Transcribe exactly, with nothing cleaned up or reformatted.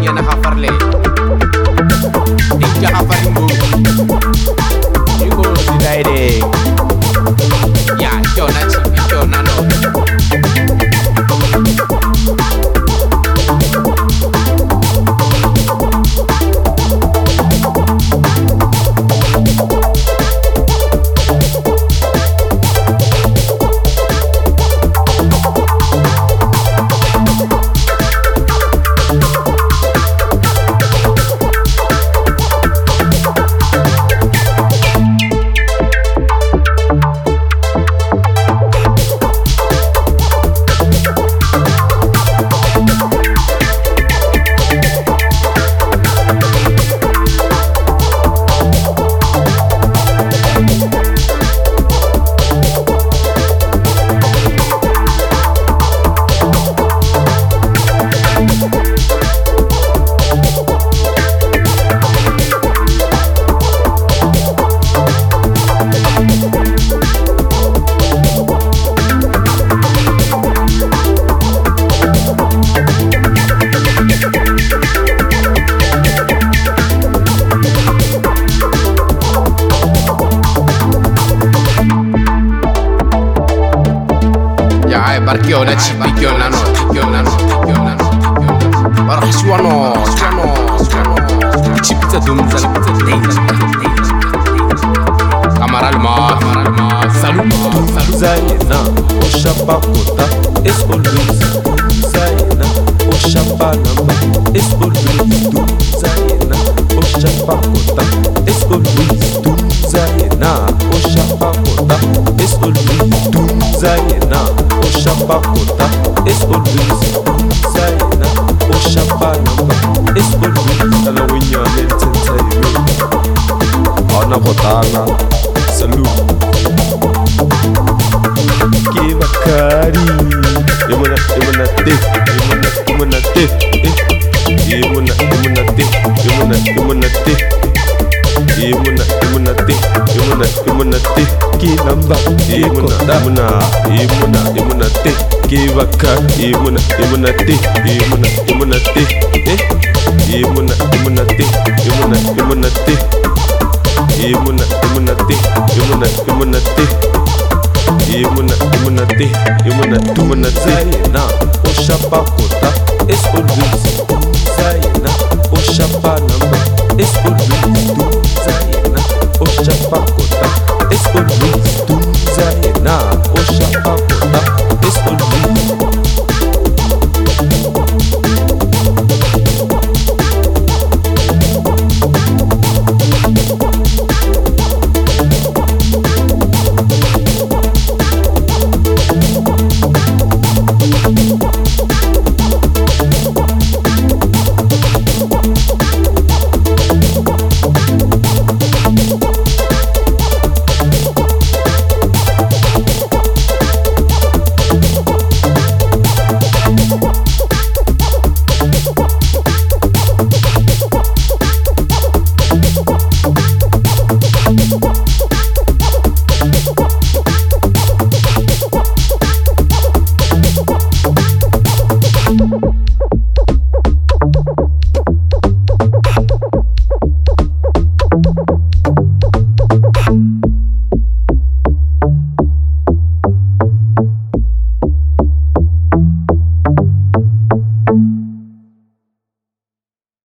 le na hafarle Inja hafaringo Ingo sidaire Ya chona chipi chona no Barchiona ci picchiona no, picchiona no, picchiona no, picchiona Barra suono, suono, suono Ci pizza dumza, pizza dumza Camaral ma, camaral ma Salut, salut Zaina, o chapacota, escolhido Zaina, o chapalamba, escolhido Zaina, o chapacota, escolhido Zaina, o chapacota, escolhido Zaina, o chapacota, escolhido Zaina, o chapalamba, escolhido Ela winha nententayo Ana botana, salut Que bacari Imuna, imuna te Imuna, imuna te Imuna, imuna te Imuna, imuna te Imuna, imuna te Imuna, imuna te Que namba Imuna, imuna Imuna, imuna te Que bacari Imuna, imuna te Imuna, imuna te Imuna, imuna te Imuna, imuna te Imuna, imuna te Imuna, imuna te Imuna, imuna te Imuna, imuna te Zaina, o chapacota, escolhido